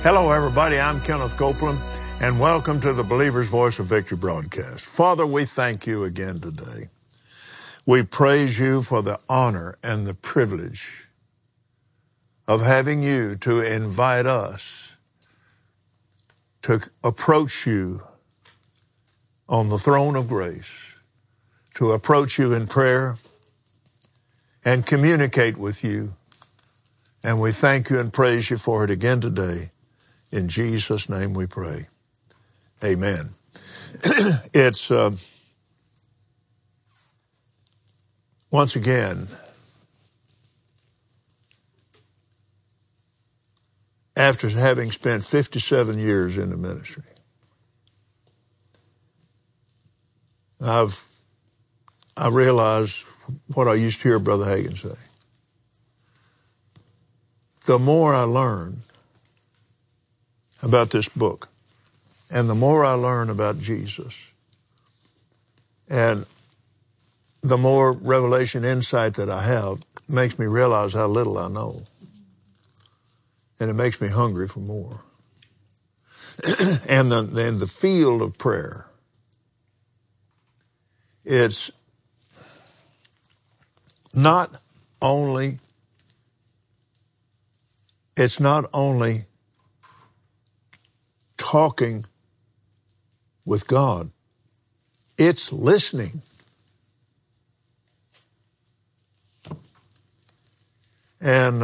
Hello, everybody. I'm Kenneth Copeland, and welcome to the Believer's Voice of Victory broadcast. Father, we thank you again today. We praise you for the honor and the privilege of having you to invite us to approach you on the throne of grace, to approach you in prayer and communicate with you. And we thank you and praise you for it again today. In Jesus' name we pray. Amen. It's, once again, after having spent 57 years in the ministry, I realized what I used to hear Brother Hagin say. The more I learn about this book, and the more I learn about Jesus, and the more revelation insight that I have, makes me realize how little I know. And it makes me hungry for more. And then the field of prayer, it's not only talking with God, it's listening. And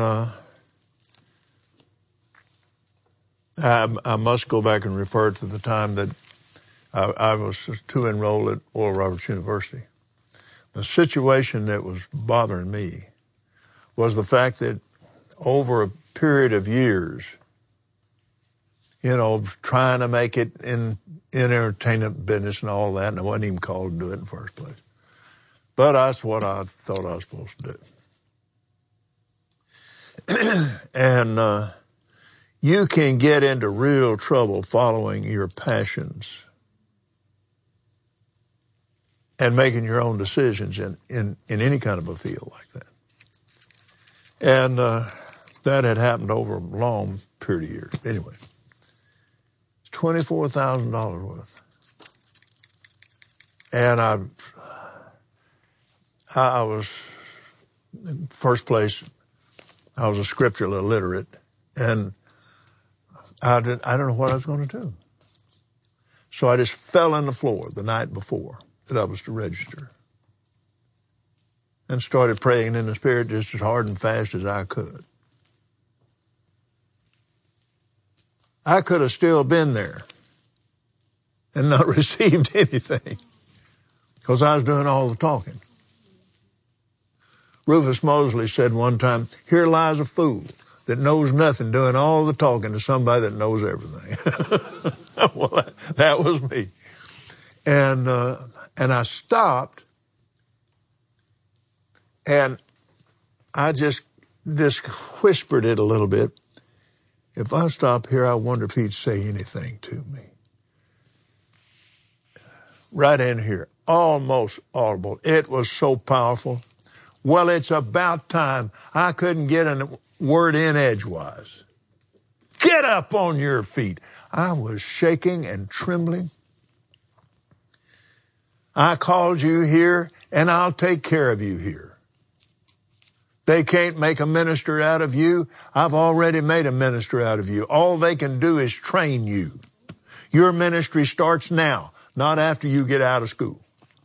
I must go back and refer to the time that I was to enroll at Oral Roberts University. The situation that was bothering me was the fact that over a period of years, trying to make it in entertainment business and all that, and I wasn't even called to do it in the first place. But that's what I thought I was supposed to do. And you can get into real trouble following your passions and making your own decisions in any kind of a field like that. And that had happened over a long period of years. Anyway, it's $24,000 worth. And I was, in first place, I was a scriptural illiterate, and I don't know what I was going to do. So I just fell on the floor the night before that I was to register and started praying in the Spirit just as hard and fast as I could. I could have still been there and not received anything because I was doing all the talking. Rufus Mosley said one time, "Here lies a fool that knows nothing doing all the talking to somebody that knows everything." Well, that was me. And I stopped, and I just whispered it a little bit. If I stop here, I wonder if he'd say anything to me. Right in here, almost audible. It was so powerful. Well, it's about time. I couldn't get a word in edgewise. Get up on your feet. I was shaking and trembling. I called you here, and I'll take care of you here. They can't make a minister out of you. I've already made a minister out of you. All they can do is train you. Your ministry starts now, not after you get out of school.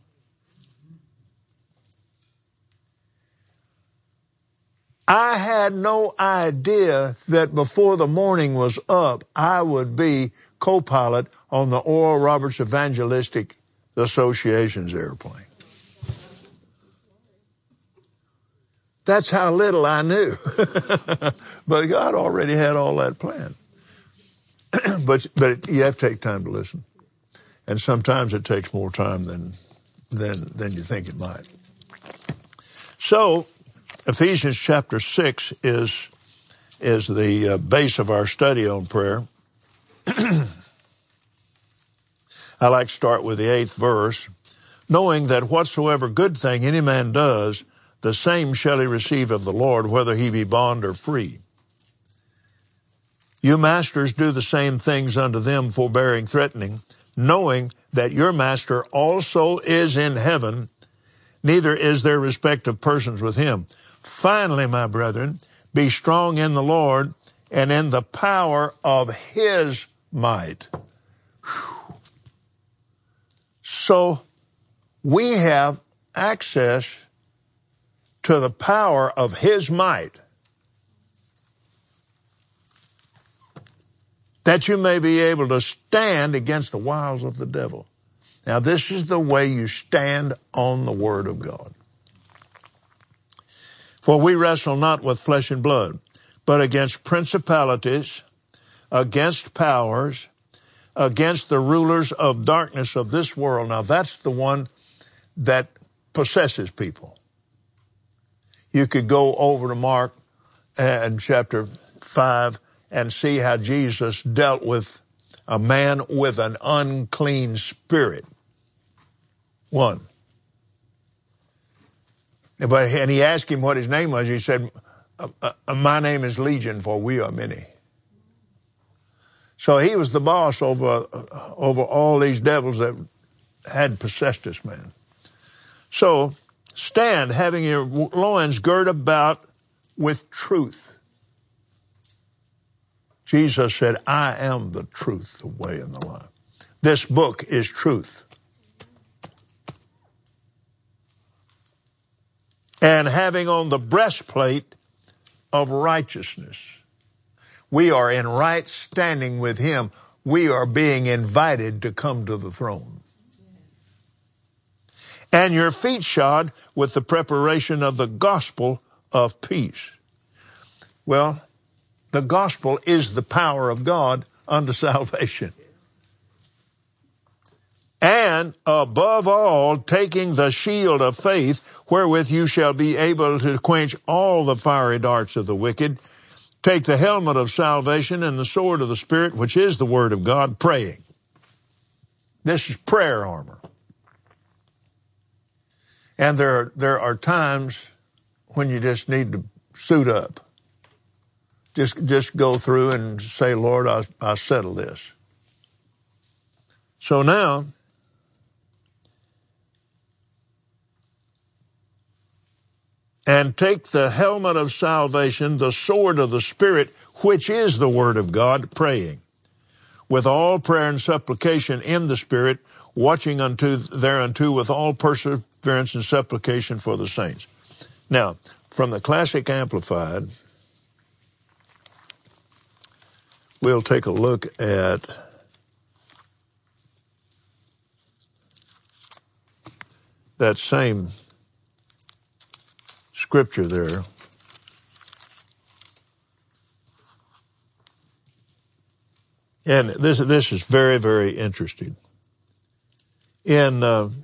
I had no idea that before the morning was up, I would be co-pilot on the Oral Roberts Evangelistic Association's airplane. That's how little I knew. But God already had all that planned. But you have to take time to listen. And sometimes it takes more time than you think it might. So, Ephesians chapter 6 is the base of our study on prayer. I like to start with the 8th verse. Knowing that whatsoever good thing any man does, the same shall he receive of the Lord, whether he be bond or free. You masters do the same things unto them, forbearing, threatening, knowing that your master also is in heaven, neither is there respect of persons with him. Finally, my brethren, be strong in the Lord and in the power of his might. Whew. So we have access to the power of his might, that you may be able to stand against the wiles of the devil. Now, this is the way you stand on the Word of God. For we wrestle not with flesh and blood, but against principalities, against powers, against the rulers of darkness of this world. Now, that's the one that possesses people. You could go over to Mark and chapter 5 and see how Jesus dealt with a man with an unclean spirit. One. And he asked him what his name was. He said, my name is Legion, for we are many. So he was the boss over all these devils that had possessed this man. So stand, having your loins girt about with truth. Jesus said, I am the truth, the way, and the life. This book is truth. And having on the breastplate of righteousness. We are in right standing with him. We are being invited to come to the throne. And your feet shod with the preparation of the gospel of peace. Well, the gospel is the power of God unto salvation. And above all, taking the shield of faith, wherewith you shall be able to quench all the fiery darts of the wicked. Take the helmet of salvation and the sword of the Spirit, which is the word of God, praying. This is prayer armor. And there are times when you just need to suit up. Just go through and say, Lord, I'll settle this. So now, and take the helmet of salvation, the sword of the Spirit, which is the word of God, praying. With all prayer and supplication in the Spirit, watching thereunto with all perseverance and supplication for the saints. Now, from the Classic Amplified, we'll take a look at that same scripture there. And this is very, very interesting. In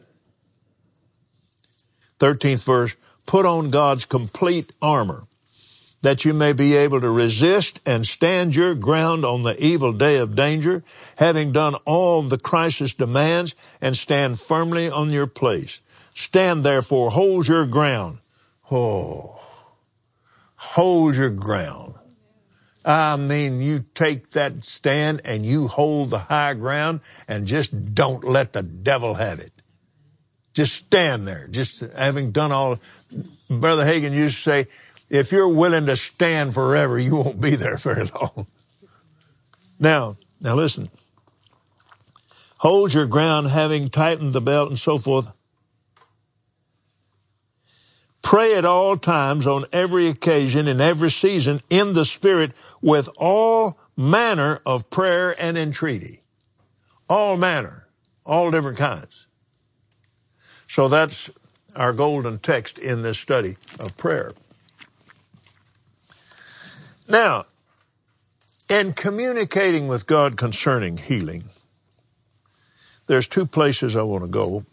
13th verse, put on God's complete armor, that you may be able to resist and stand your ground on the evil day of danger, having done all the crisis demands, and stand firmly on your place. Stand therefore, hold your ground. Oh, hold your ground. I mean, you take that stand and you hold the high ground and just don't let the devil have it. Just stand there. Just having done all. Brother Hagin used to say, if you're willing to stand forever, you won't be there very long. Now listen. Hold your ground, having tightened the belt and so forth. Pray at all times, on every occasion, in every season, in the Spirit, with all manner of prayer and entreaty. All manner, all different kinds. So that's our golden text in this study of prayer. Now, in communicating with God concerning healing, there's two places I want to go.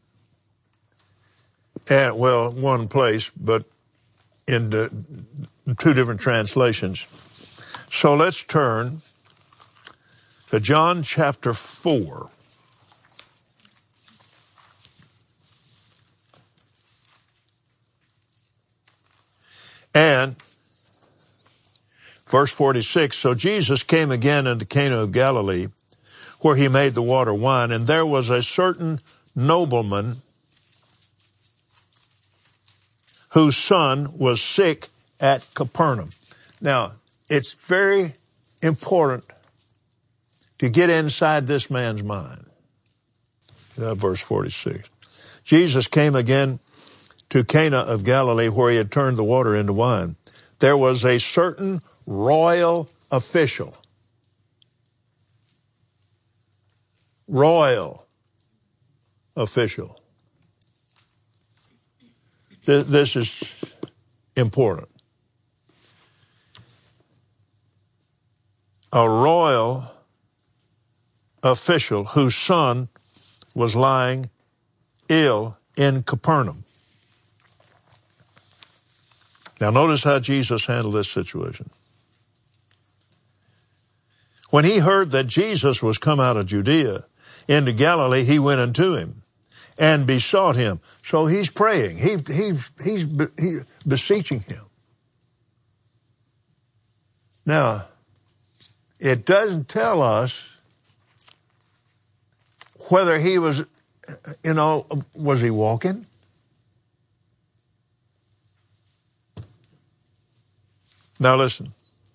And, well, one place, but in two different translations. So let's turn to John chapter 4. And Verse 46, so Jesus came again into Cana of Galilee, where he made the water wine, and there was a certain nobleman whose son was sick at Capernaum. Now, it's very important to get inside this man's mind. Verse 46. Jesus came again to Cana of Galilee, where he had turned the water into wine. There was a certain royal official. Royal official. This is important. A royal official whose son was lying ill in Capernaum. Now notice how Jesus handled this situation. When he heard that Jesus was come out of Judea into Galilee, he went unto him and besought him. So he's praying. He's beseeching him. Now, it doesn't tell us whether he was, was he walking? Now listen.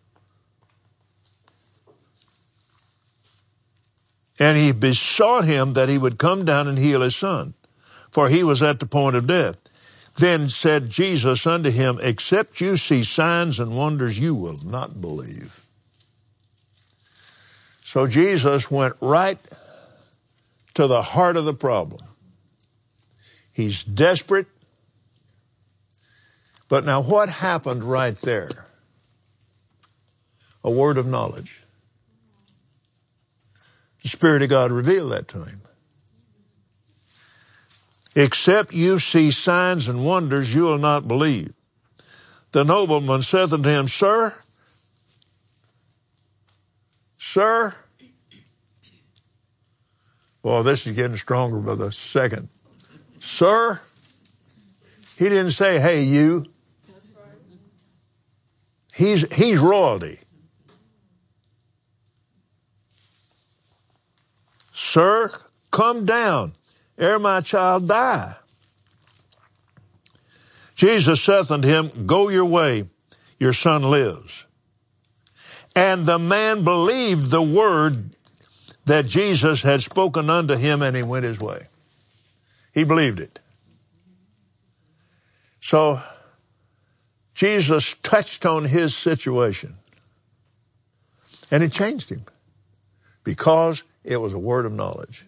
And he besought him that he would come down and heal his son, for he was at the point of death. Then said Jesus unto him, except you see signs and wonders, you will not believe. So Jesus went right to the heart of the problem. He's desperate. But now what happened right there? A word of knowledge. The Spirit of God revealed that to him. Except you see signs and wonders, you will not believe. The nobleman saith unto him, Sir, well, this is getting stronger by the second. Sir, he didn't say, hey, you. He's royalty. Sir, come down, ere my child die. Jesus saith unto him, go your way, your son lives. And the man believed the word that Jesus had spoken unto him, and he went his way. He believed it. So Jesus touched on his situation, and it changed him because it was a word of knowledge.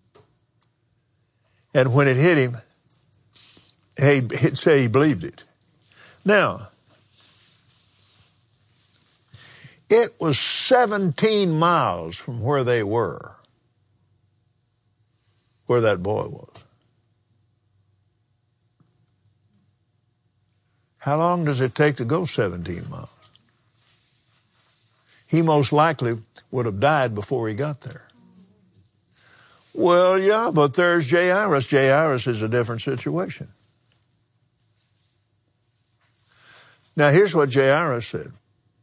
And when it hit him, he'd say he believed it. Now, it was 17 miles from where they were, where that boy was. How long does it take to go 17 miles? He most likely would have died before he got there. Well, yeah, but there's Jairus. Jairus is a different situation. Now, here's what Jairus said.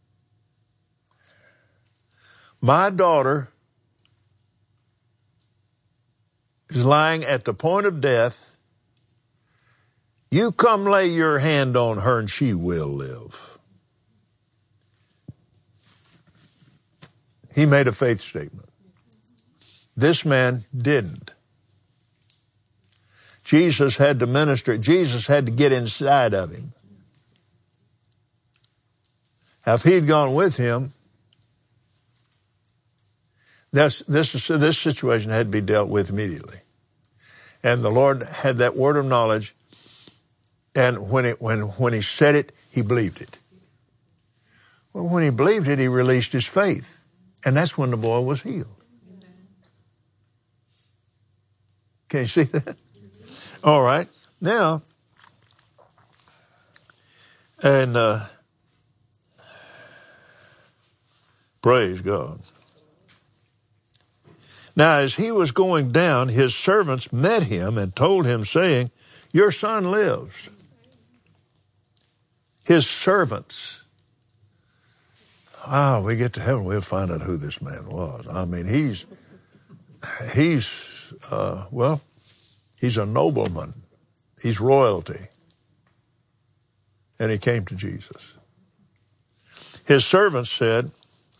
My daughter is lying at the point of death. You come lay your hand on her and she will live. He made a faith statement. This man didn't. Jesus had to minister. Jesus had to get inside of him. If he'd gone with him, this situation had to be dealt with immediately. And the Lord had that word of knowledge, and when he said it, he believed it. Well, when he believed it, he released his faith. And that's when the boy was healed. Can you see that? All right. Now, and praise God. Now, as he was going down, his servants met him and told him, saying, your son lives. His servants. we get to heaven, we'll find out who this man was. I mean, he's a nobleman. He's royalty. And he came to Jesus. His servants said,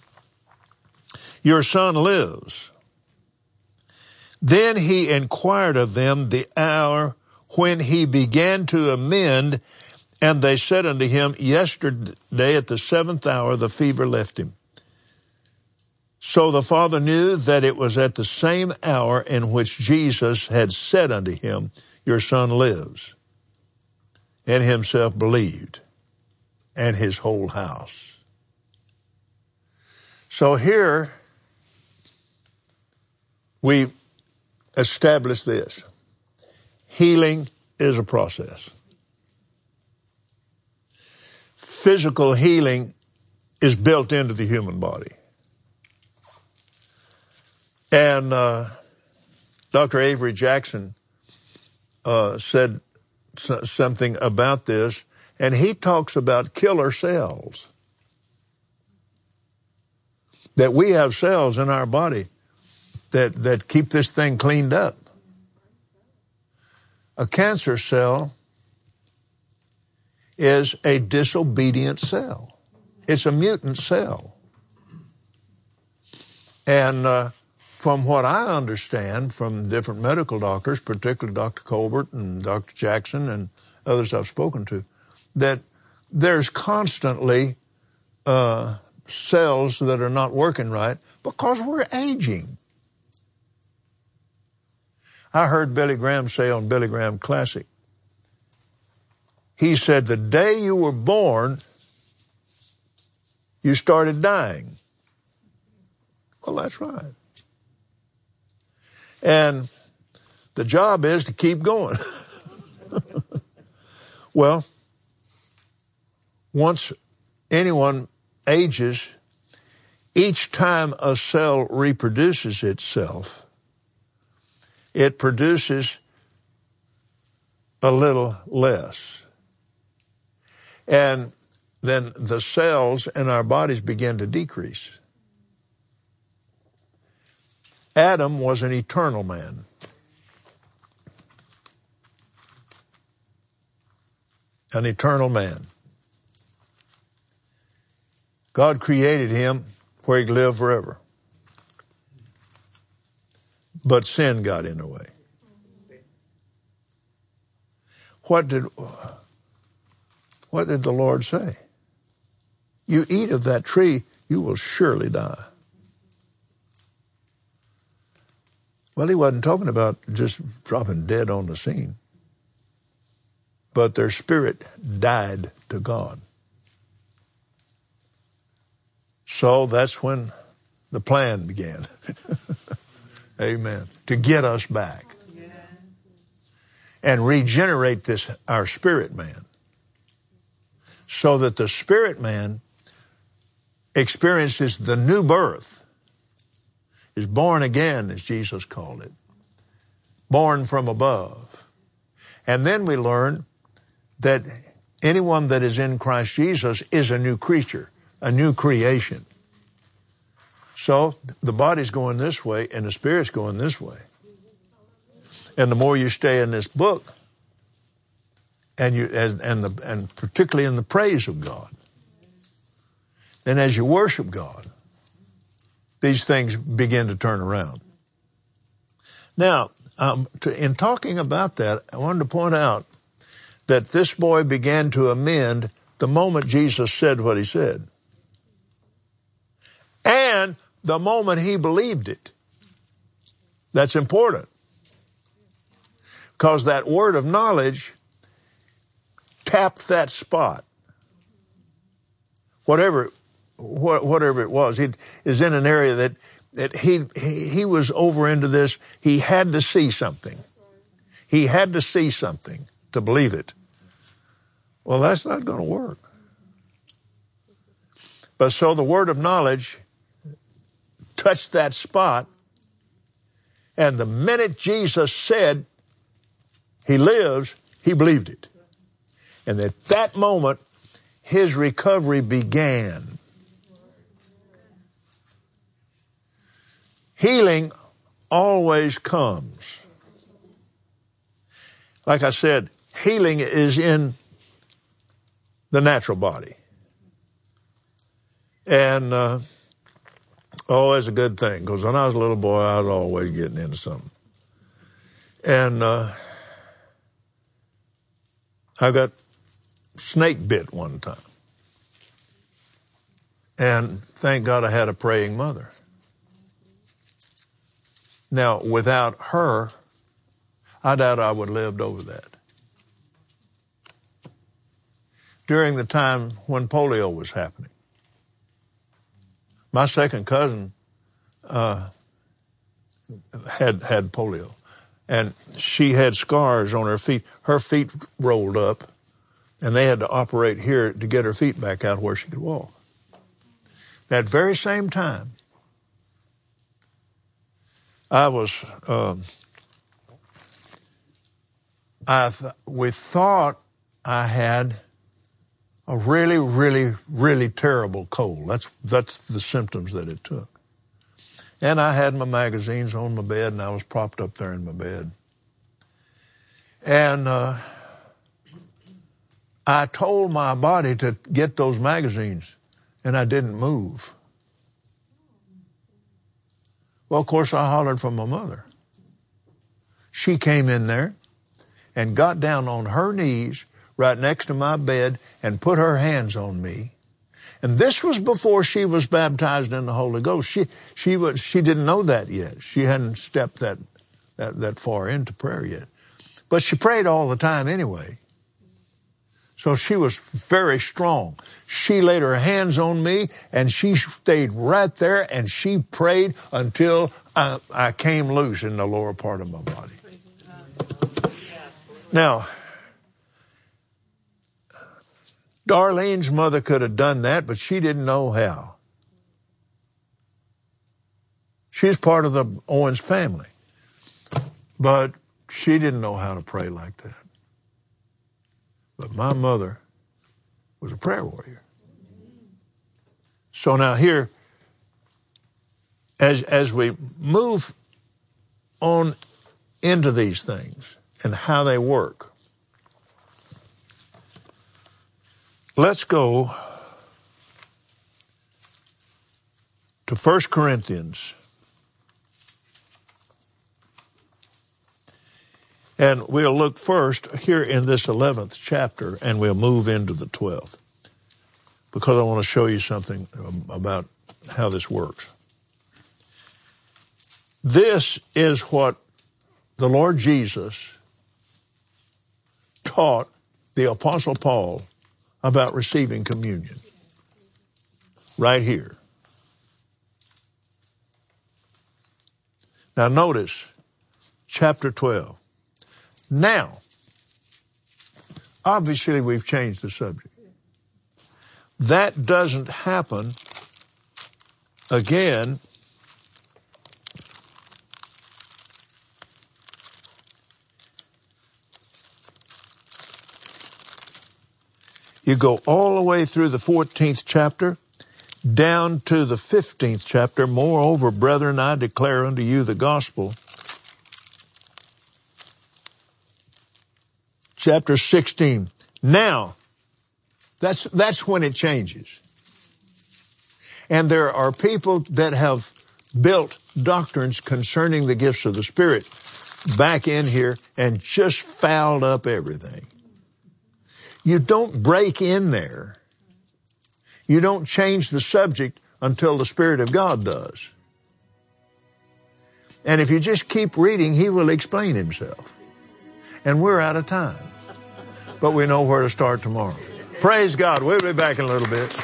"Your son lives." Then he inquired of them the hour when he began to amend, and they said unto him, "Yesterday at the 7th hour the fever left him." So the father knew that it was at the same hour in which Jesus had said unto him, "Your son lives," and himself believed, and his whole house. So here we establish this. Healing is a process. Physical healing is built into the human body. And Dr. Avery Jackson said something about this, and he talks about killer cells. That we have cells in our body that keep this thing cleaned up. A cancer cell is a disobedient cell. It's a mutant cell. And from what I understand from different medical doctors, particularly Dr. Colbert and Dr. Jackson and others I've spoken to, that there's constantly cells that are not working right because we're aging. I heard Billy Graham say on Billy Graham Classic, he said, the day you were born, you started dying. Well, that's right. And the job is to keep going. Well, once anyone ages, each time a cell reproduces itself, it produces a little less. And then the cells in our bodies begin to decrease. Adam was an eternal man. An eternal man. God created him where he could live forever. But sin got in the way. What did the Lord say? You eat of that tree, you will surely die. Well, he wasn't talking about just dropping dead on the scene. But their spirit died to God. So that's when the plan began. Amen. To get us back. And regenerate our spirit man. So that the spirit man experiences the new birth. Is born again, as Jesus called it. Born from above. And then we learn that anyone that is in Christ Jesus is a new creature, a new creation. So the body's going this way and the spirit's going this way. And the more you stay in this book, and particularly in the praise of God, then as you worship God, these things begin to turn around. Now, in talking about that, I wanted to point out that this boy began to amend the moment Jesus said what he said. And the moment he believed it. That's important. Because that word of knowledge tapped that spot. Whatever it was, he is in an area that he was over into this. He had to see something. He had to see something to believe it. Well, that's not going to work. But so the word of knowledge touched that spot, and the minute Jesus said he lives, he believed it. And at that moment, his recovery began. Healing always comes. Like I said, healing is in the natural body. And, it's a good thing, because when I was a little boy, I was always getting into something. And I got snake bit one time. And thank God I had a praying mother. Now, without her, I doubt I would have lived over that. During the time when polio was happening, my second cousin had polio, and she had scars on her feet. Her feet rolled up, and they had to operate here to get her feet back out where she could walk. That very same time, we thought I had a really, really, really terrible cold. That's the symptoms that it took. And I had my magazines on my bed, and I was propped up there in my bed. And I told my body to get those magazines, and I didn't move. Well, of course, I hollered for my mother. She came in there and got down on her knees right next to my bed and put her hands on me. And this was before she was baptized in the Holy Ghost. She didn't know that yet. She hadn't stepped that far into prayer yet. But she prayed all the time anyway. So she was very strong. She laid her hands on me, and she stayed right there, and she prayed until I came loose in the lower part of my body. Now, Darlene's mother could have done that, but she didn't know how. She's part of the Owens family, but she didn't know how to pray like that. But my mother was a prayer warrior. So now here, as we move on into these things and how they work, let's go to 1 Corinthians. And we'll look first here in this 11th chapter, and we'll move into the 12th, because I want to show you something about how this works. This is what the Lord Jesus taught the Apostle Paul about receiving communion. Right here. Now notice, chapter 12. Now, obviously we've changed the subject. That doesn't happen again you go all the way through the 14th chapter, down to the 15th chapter. Moreover, brethren, I declare unto you the gospel. Chapter 16. Now, that's when it changes. And there are people that have built doctrines concerning the gifts of the Spirit back in here and just fouled up everything. You don't break in there. You don't change the subject until the Spirit of God does. And if you just keep reading, He will explain Himself. And we're out of time. But we know where to start tomorrow. Praise God. We'll be back in a little bit.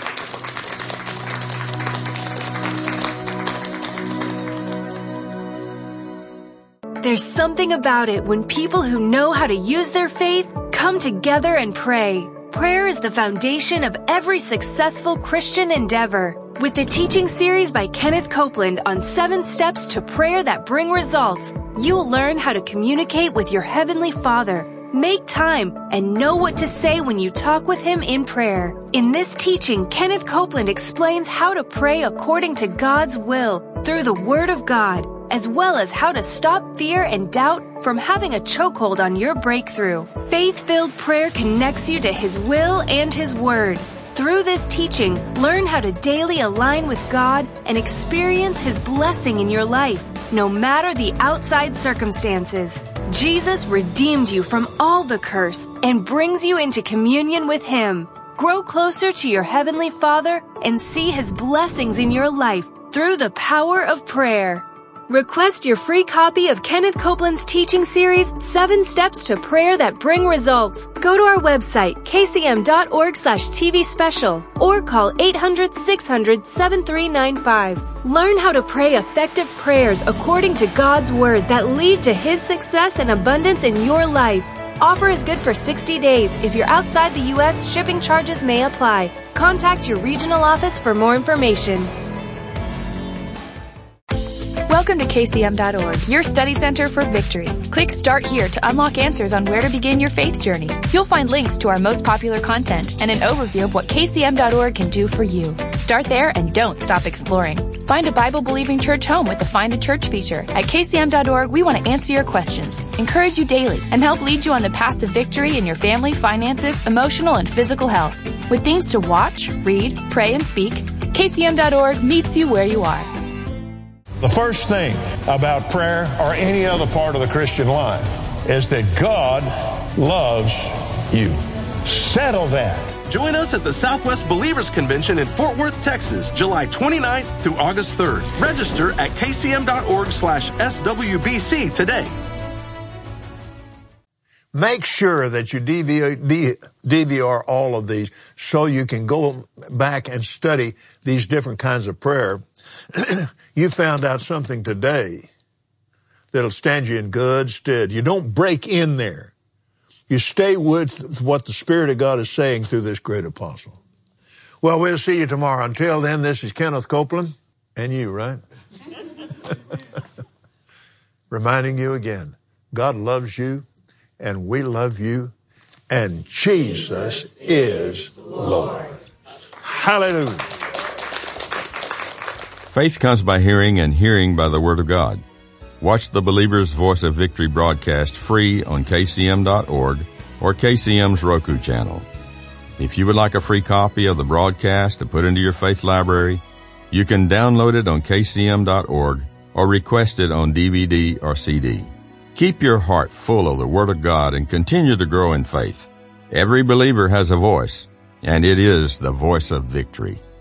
There's something about it when people who know how to use their faith come together and pray. Prayer is the foundation of every successful Christian endeavor. With the teaching series by Kenneth Copeland on 7 steps to prayer that bring results, you'll learn how to communicate with your Heavenly Father. Make time and know what to say when you talk with Him in prayer. In this teaching, Kenneth Copeland explains how to pray according to God's will. through the Word of God, as well as how to stop fear and doubt from having a chokehold on your breakthrough. Faith-filled prayer connects you to His will and His Word. Through this teaching, learn how to daily align with God and experience His blessing in your life, no matter the outside circumstances. Jesus redeemed you from all the curse and brings you into communion with Him. Grow closer to your Heavenly Father and see His blessings in your life through the power of prayer. Request your free copy of Kenneth Copeland's teaching series, 7 Steps to Prayer That Bring Results. Go to our website, kcm.org/TV special, or call 800-600-7395. Learn how to pray effective prayers according to God's Word that lead to His success and abundance in your life. Offer is good for 60 days. If you're outside the U.S., shipping charges may apply. Contact your regional office for more information. Welcome to KCM.org, your study center for victory. Click Start Here to unlock answers on where to begin your faith journey. You'll find links to our most popular content and an overview of what KCM.org can do for you. Start there and don't stop exploring. Find a Bible-believing church home with the Find a Church feature. At KCM.org, we want to answer your questions, encourage you daily, and help lead you on the path to victory in your family, finances, emotional, and physical health. With things to watch, read, pray, and speak, KCM.org meets you where you are. The first thing about prayer or any other part of the Christian life is that God loves you. Settle that. Join us at the Southwest Believers Convention in Fort Worth, Texas, July 29th through August 3rd. Register at kcm.org/SWBC today. Make sure that you DVR all of these so you can go back and study these different kinds of prayer. You found out something today that'll stand you in good stead. You don't break in there. You stay with what the Spirit of God is saying through this great apostle. Well, we'll see you tomorrow. Until then, this is Kenneth Copeland and you, right? Reminding you again, God loves you and we love you and Jesus is Lord. Hallelujah. Faith comes by hearing, and hearing by the Word of God. Watch the Believer's Voice of Victory broadcast free on kcm.org or KCM's Roku channel. If you would like a free copy of the broadcast to put into your faith library, you can download it on kcm.org or request it on DVD or CD. Keep your heart full of the Word of God and continue to grow in faith. Every believer has a voice, and it is the voice of victory.